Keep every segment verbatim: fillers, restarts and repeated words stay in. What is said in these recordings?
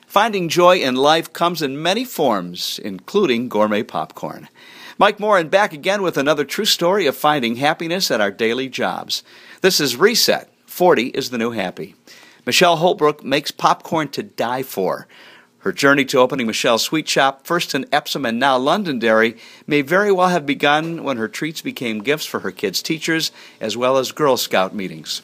Finding joy in life comes in many forms, including gourmet popcorn. Mike Morin back again with another true story of finding happiness at our daily jobs. This is Reset. forty is the new happy. Michelle Holbrook makes popcorn to die for. Her journey to opening Michelle's Sweet Shop, first in Epsom and now Londonderry, may very well have begun when her treats became gifts for her kids' teachers as well as Girl Scout meetings.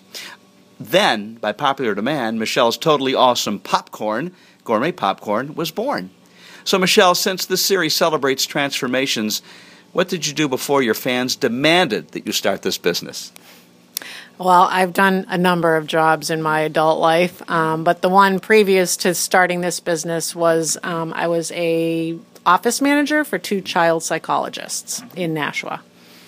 Then, by popular demand, Michelle's Totally Awesome Popcorn, gourmet popcorn, was born. So, Michelle, since this series celebrates transformations, what did you do before your fans demanded that you start this business? Well, I've done a number of jobs in my adult life, um, but the one previous to starting this business was um, I was a office manager for two child psychologists in Nashua.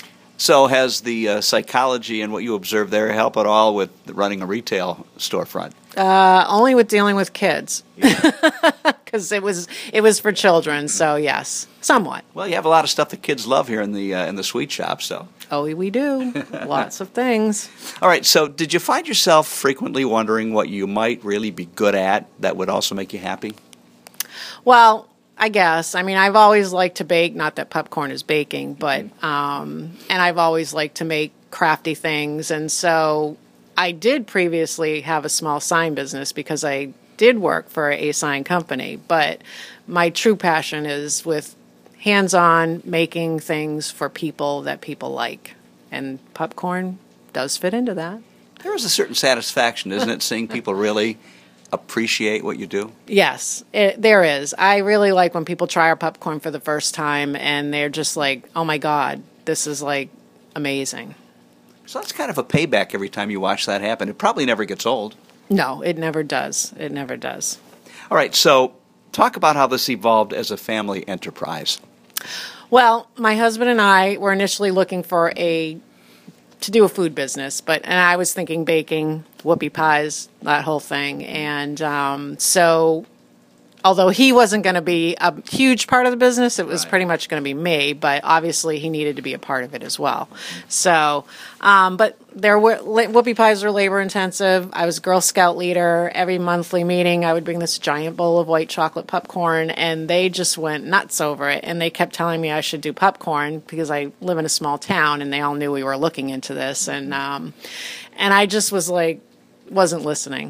So has the uh, psychology and what you observed there help at all with running a retail storefront? Uh, only with dealing with kids, because yeah. it was it was for children. So yes, somewhat. Well, you have a lot of stuff that kids love here in the uh, in the sweet shop. So oh, we do lots of things. All right. So, did you find yourself frequently wondering what you might really be good at that would also make you happy? Well, I guess. I mean, I've always liked to bake. Not that popcorn is baking, but um, and I've always liked to make crafty things, and so I did previously have a small sign business because I did work for a sign company, but my true passion is with hands-on making things for people that people like, and popcorn does fit into that. There is a certain satisfaction, isn't it, seeing people really appreciate what you do? Yes, it, there is. I really like when people try our popcorn for the first time and they're just like, oh my God, this is like amazing. So that's kind of a payback every time you watch that happen. It probably never gets old. No, it never does. It never does. All right, so talk about how this evolved as a family enterprise. Well, my husband and I were initially looking for a to do a food business, but and I was thinking baking, whoopie pies, that whole thing. And um, so although he wasn't going to be a huge part of the business, it was right. pretty much going to be me, but obviously he needed to be a part of it as well. So, um, but there were whoopie pies are labor intensive. I was Girl Scout leader. Every monthly meeting, I would bring this giant bowl of white chocolate popcorn, and they just went nuts over it. And they kept telling me I should do popcorn because I live in a small town, and they all knew we were looking into this. And um, and I just was like, wasn't listening.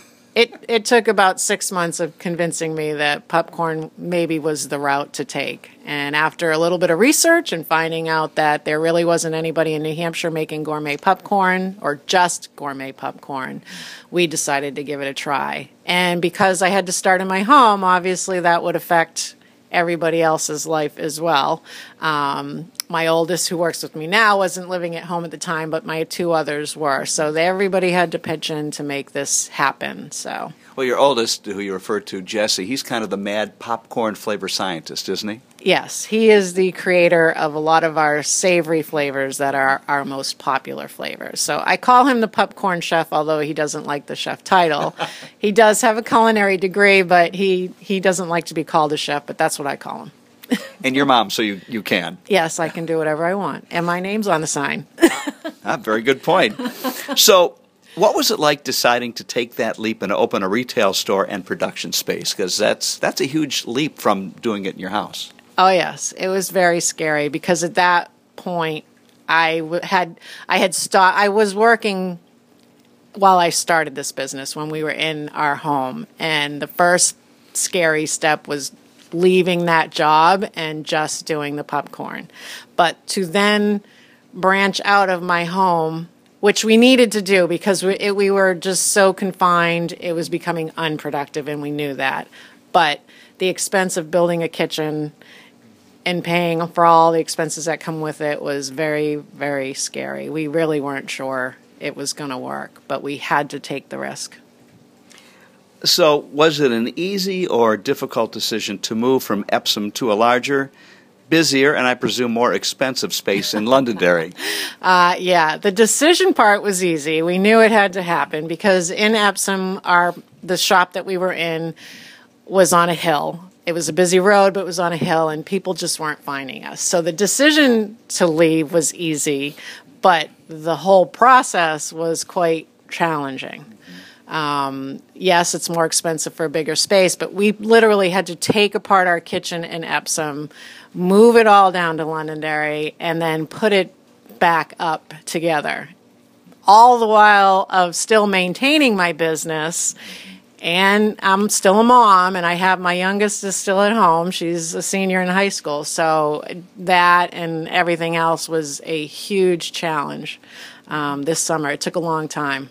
It it took about six months of convincing me that popcorn maybe was the route to take. And after a little bit of research and finding out that there really wasn't anybody in New Hampshire making gourmet popcorn or just gourmet popcorn, we decided to give it a try. And because I had to start in my home, obviously that would affect everybody else's life as well. Um, my oldest, who works with me now, wasn't living at home at the time, but my two others were. So they, everybody had to pitch in to make this happen. So, well, your oldest, who you referred to, Jesse, he's kind of the mad popcorn flavor scientist, isn't he? Yes, he is the creator of a lot of our savory flavors that are our most popular flavors. So I call him the popcorn chef, although he doesn't like the chef title. He does have a culinary degree, but he, he doesn't like to be called a chef, but that's what I call him. And your mom, so you, you can. Yes, I can do whatever I want. And my name's on the sign. Ah, very good point. So what was it like deciding to take that leap and open a retail store and production space? Because that's, that's a huge leap from doing it in your house. Oh, yes. It was very scary because at that point, I w- had I had sta- I was working while I started this business when we were in our home. And the first scary step was leaving that job and just doing the popcorn. But to then branch out of my home, which we needed to do because we, it, we were just so confined, it was becoming unproductive, and we knew that. But the expense of building a kitchen and paying for all the expenses that come with it was very, very scary. We really weren't sure it was going to work, but we had to take the risk. So was it an easy or difficult decision to move from Epsom to a larger, busier, and I presume more expensive space in Londonderry? uh, yeah, the decision part was easy. We knew it had to happen because in Epsom, our the shop that we were in was on a hill. It was a busy road, but it was on a hill, and people just weren't finding us. So the decision to leave was easy, but the whole process was quite challenging. Um, yes, it's more expensive for a bigger space, but we literally had to take apart our kitchen in Epsom, move it all down to Londonderry, and then put it back up together. All the while of still maintaining my business. And I'm still a mom, and I have my youngest is still at home. She's a senior in high school. So that and everything else was a huge challenge um, this summer. It took a long time.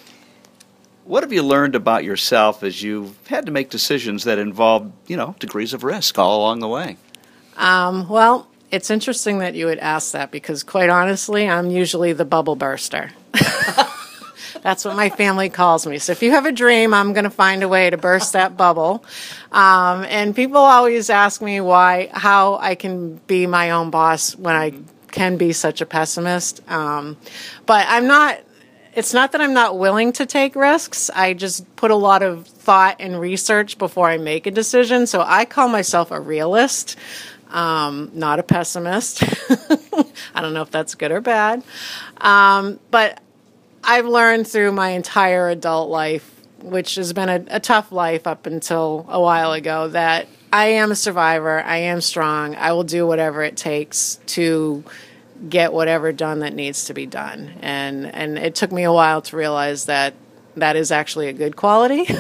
What have you learned about yourself as you've had to make decisions that involve, you know, degrees of risk all along the way? Um, well, it's interesting that you would ask that because, quite honestly, I'm usually the bubble burster. That's what my family calls me. So if you have a dream, I'm going to find a way to burst that bubble. Um, and people always ask me why, how I can be my own boss when I can be such a pessimist. Um, but I'm not, it's not that I'm not willing to take risks. I just put a lot of thought and research before I make a decision. So I call myself a realist, um, not a pessimist. I don't know if that's good or bad. Um, but I've learned through my entire adult life, which has been a, a tough life up until a while ago, that I am a survivor. I am strong. I will do whatever it takes to get whatever done that needs to be done. And and it took me a while to realize that that is actually a good quality.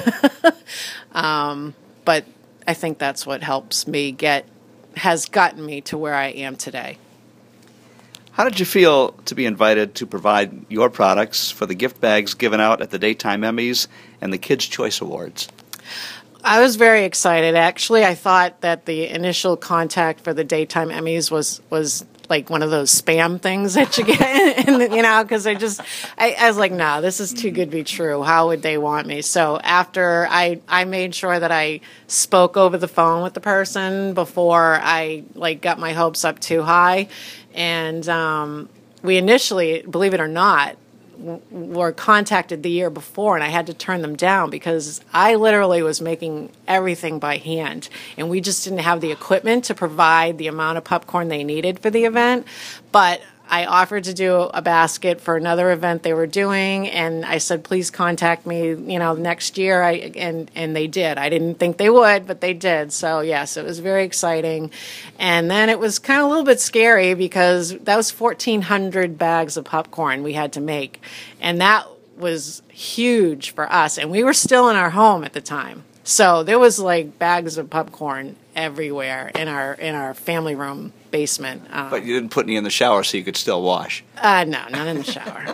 um, but I think that's what helps me get, has gotten me to where I am today. How did you feel to be invited to provide your products for the gift bags given out at the Daytime Emmys and the Kids' Choice Awards? I was very excited. Actually, I thought that the initial contact for the Daytime Emmys was, was like one of those spam things that you get, and, you know, because I just, I, I was like, no, this is too good to be true. How would they want me? So after I, I made sure that I spoke over the phone with the person before I like got my hopes up too high. And um, we initially, believe it or not, w- were contacted the year before, and I had to turn them down because I literally was making everything by hand, and we just didn't have the equipment to provide the amount of popcorn they needed for the event. But I offered to do a basket for another event they were doing, and I said, please contact me, you know, next year. I and and they did. I didn't think they would, but they did. So yes, it was very exciting. And then it was kind of a little bit scary because that was fourteen hundred bags of popcorn we had to make, and that was huge for us. And we were still in our home at the time, so there was like bags of popcorn everywhere in our in our family room basement. Um, but you didn't put any in the shower so you could still wash. Uh, no, not in the shower.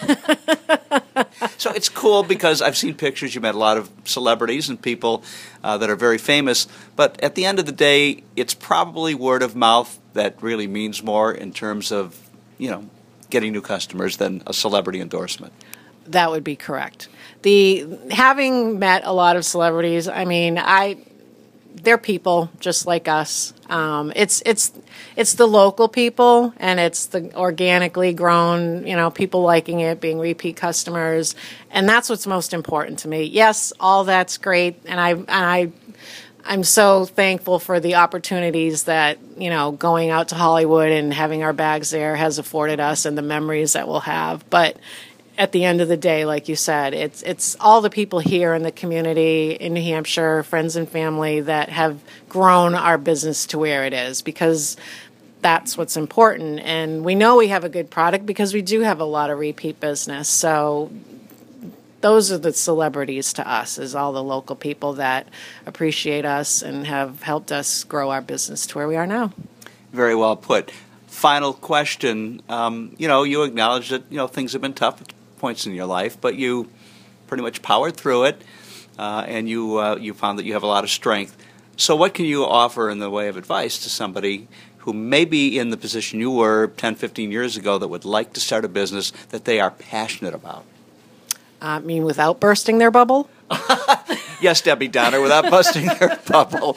So it's cool because I've seen pictures. You met a lot of celebrities and people uh, that are very famous. But at the end of the day, it's probably word of mouth that really means more in terms of, you know, getting new customers than a celebrity endorsement. That would be correct. The having met a lot of celebrities, I mean, I they're people just like us. Um, it's it's it's the local people, and it's the organically grown, you know, people liking it, being repeat customers, and that's what's most important to me. Yes, all that's great, and I and I I'm so thankful for the opportunities that, you know, going out to Hollywood and having our bags there has afforded us, and the memories that we'll have. But at the end of the day, like you said, it's it's all the people here in the community in New Hampshire, friends and family, that have grown our business to where it is, because that's what's important. And we know we have a good product because we do have a lot of repeat business. So those are the celebrities to us, is all the local people that appreciate us and have helped us grow our business to where we are now. Very well put. Final question. Um, you know, you acknowledge that, you know, things have been tough points in your life, but you pretty much powered through it, uh, and you uh, you found that you have a lot of strength. So what can you offer in the way of advice to somebody who may be in the position you were ten, fifteen years ago that would like to start a business that they are passionate about? I mean, without bursting their bubble? Yes, Debbie Downer, without busting their bubble.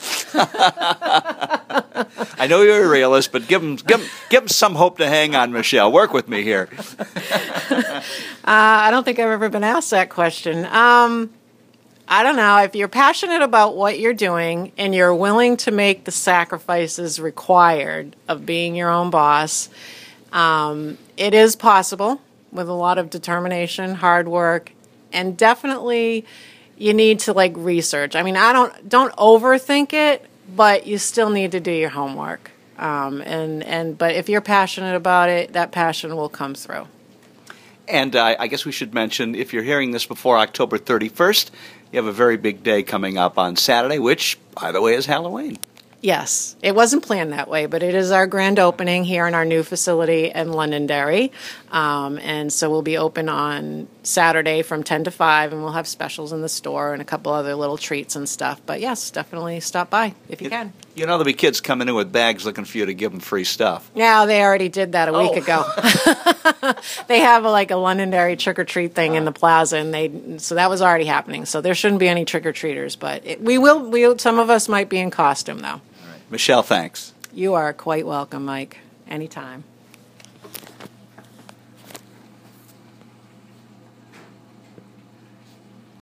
I know you're a realist, but give them, give them, give them some hope to hang on, Michelle. Work with me here. uh, I don't think I've ever been asked that question. Um, I don't know. If you're passionate about what you're doing and you're willing to make the sacrifices required of being your own boss, um, it is possible with a lot of determination, hard work, and definitely you need to like research. I mean, I don't don't overthink it, but you still need to do your homework. Um, and and but if you're passionate about it, that passion will come through. And uh, I guess we should mention, if you're hearing this before October thirty-first, you have a very big day coming up on Saturday, which, by the way, is Halloween. Yes, it wasn't planned that way, but it is our grand opening here in our new facility in Londonderry. Um, and so we'll be open on Saturday from ten to five, and we'll have specials in the store and a couple other little treats and stuff. But yes, definitely stop by if you, you can. You know, there'll be kids coming in with bags looking for you to give them free stuff. Yeah, they already did that a Oh. week ago. They have a, like a Londonderry trick-or-treat thing in the plaza, and they so that was already happening. So there shouldn't be any trick-or-treaters, but it, we will. We some of us might be in costume though. Michelle, thanks. You are quite welcome, Mike. Anytime.